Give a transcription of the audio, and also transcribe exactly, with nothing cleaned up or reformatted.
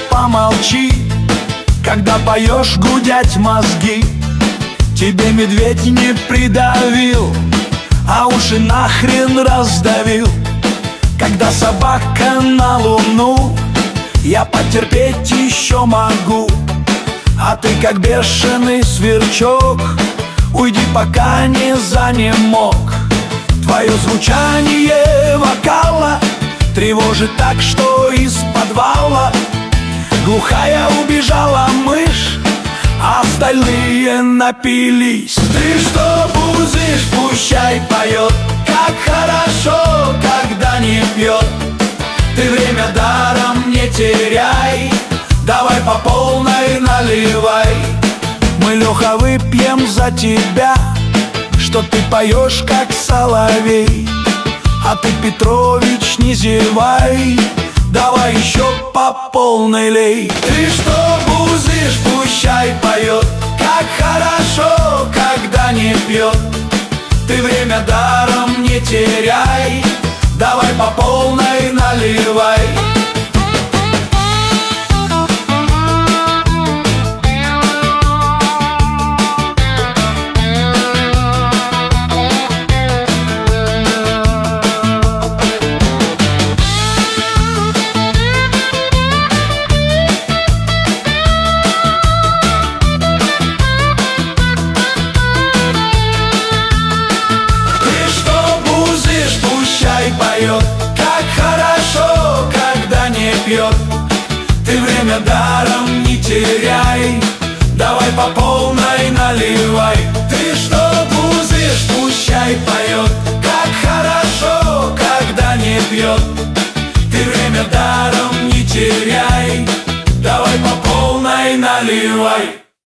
помолчи, когда поешь, гудять мозги. Тебе медведь не придавил, а уши нахрен раздавил. Когда собака на луну, я потерпеть еще могу. А ты как бешеный сверчок, уйди, пока не занемог. Твое звучание вокала тревожит так, что из подвала глухая убежала мышь, а остальные напились. Ты что бузишь, пущай поет, как хорошо, когда не пьет. Ты время даром не теряй, давай по полной наливай. Мы, Леха, выпьем за тебя, что ты поешь, как соловей. А ты, Петрович, не зевай, давай еще по полной лей. Ты что бузишь, пущай поет, как хорошо, когда не пьет. Ты время даром не теряй, давай по полной наливай. Как хорошо, когда не пьет. Ты время даром не теряй, давай по полной наливай. Ты что бузишь, пущай поет.